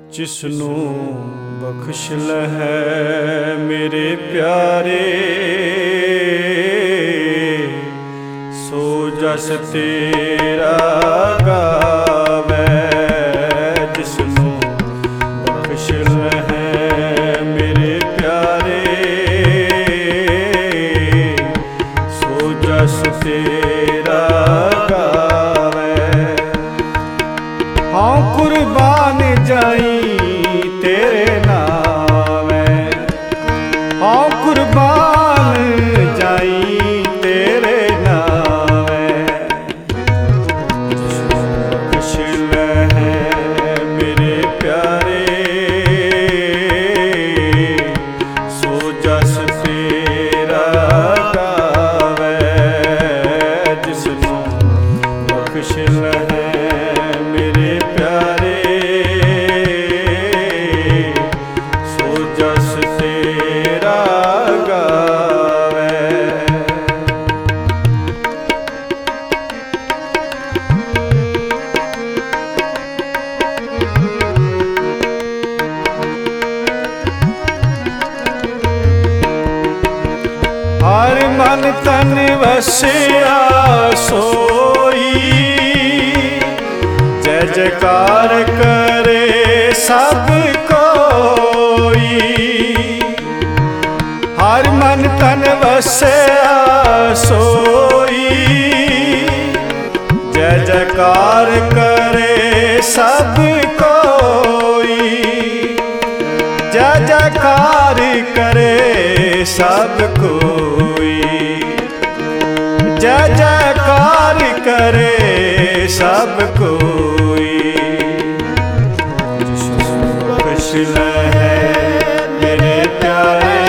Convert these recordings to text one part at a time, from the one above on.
जिसनों बख्श लहै मेरे प्यारे, सो जस तेरा गावै। जिसनों बख्श लहै मेरे प्यारे, सो जस तेरा गावै। हाँ कुर्बान जाई तेरे नामै, हाँ कुर्बान जाई तेरे नामै। बख्श लहै मेरे प्यारे, सो जस तेरा गावै। जिसनों बख्श लहै मेरे प्यारे, सो जस तेरा गावै। हर मन तन वसिया सोई, जय जयकार करे सब कोई। हर मन तन वसिया सोई, जय जयकार करे सब कोई। जय जयकार करे सब कोई, जय जयकार करे सब कोई। बख्श लहै मेरे प्यारे,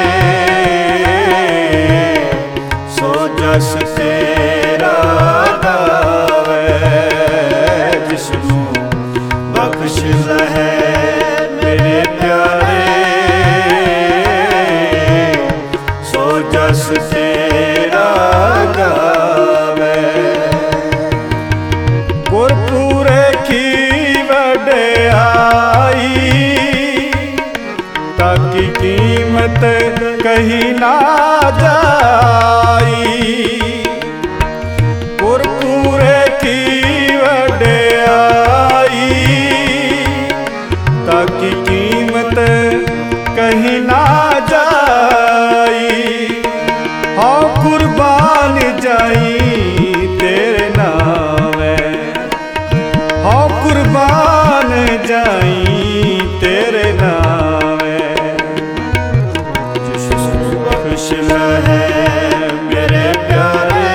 सो जस तेरा गावै। जिसनों बख्श लहै मेरे प्यारे, सो जस तेरा गावै। गुरपुरे की वड्याई, ताकि कीमत कहीं ना जाई। गुरपुरे की वड्याई, ताकि कीमत कहीं ना जाई। हाँ कुर्बान जाई तेरे नामै, हाँ कुर्बान जाई तेरे नामै। जिसनों बख्श लहै मेरे प्यारे,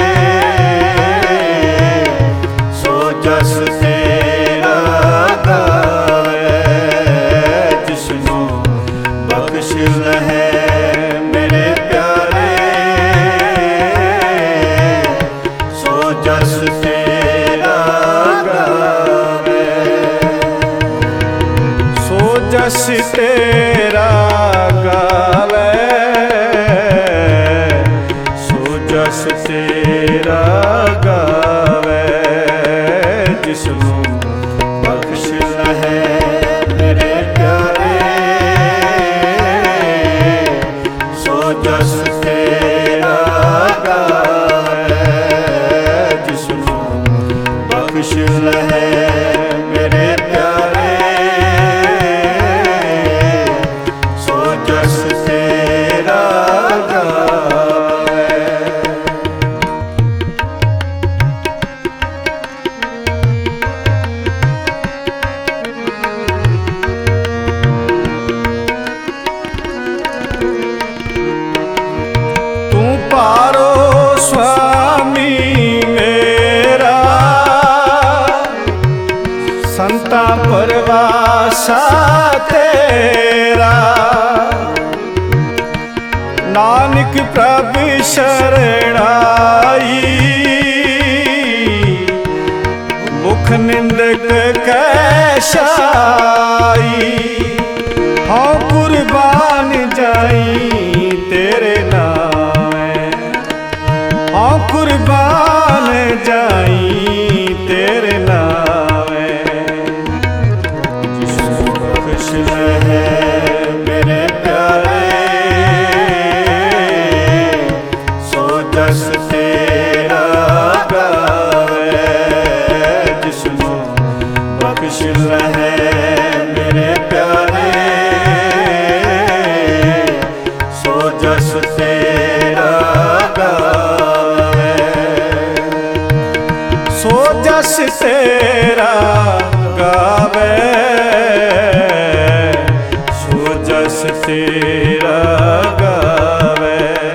सो जस तेरा गावै। जिसनों बख्श लहै मेरे प्यारे, सो जस तेरा गावै। सो जस तेरा गावै, सो जस तेरा गावै। जिसनों बख्श लहै मेरे प्यारे, सो जस तेरा गावै। जिसनों बख्श लहै मेरे प्यारे, सो जस तेरा गावै। तू पारो स्वामी मेरा, संता परवासा तेरा। नानक प्रभु शरणाई, मुख निंदक कैशाई। हाँ कुर्बान जाई तेरे नामै, हाँ कुर्बान जाई तेरे नामै। ਬਖਸ਼ ਲਹੈ ਮੇਰੇ ਪਿਆਰੇ, ਸੋ ਜਸ ਤੇਰਾ ਗਾਵੇ, ਸੋ ਜਸ ਤੇਰਾ ਗਾਵੇ, ਸੋ ਜਸ ਤੇਰਾ ਗਾਵੇ।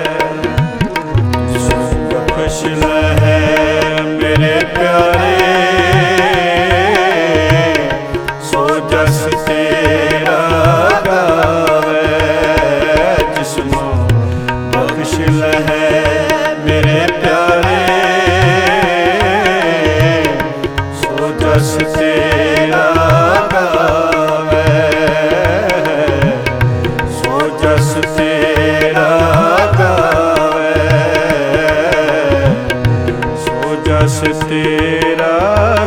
ਬਖਸ਼ ਲਹੈ ਮੇਰੇ ਪਿਆਰੇ, ਸੋ ਜਸ ਤੇਰਾ ਗਾਵੇ, ਜਿਸਨੂੰ ਬਖਸ਼ ਲਹੈ ਮੇਰੇ ਪਿਆਰੇ, ਸੋ ਜਸ ਤੇਰਾ ਗਾਵੇ, ਸੋ ਜਸ ਤੇਰਾ ਗਾਵੇ, ਸੋ ਜਸ ਤੇਰਾ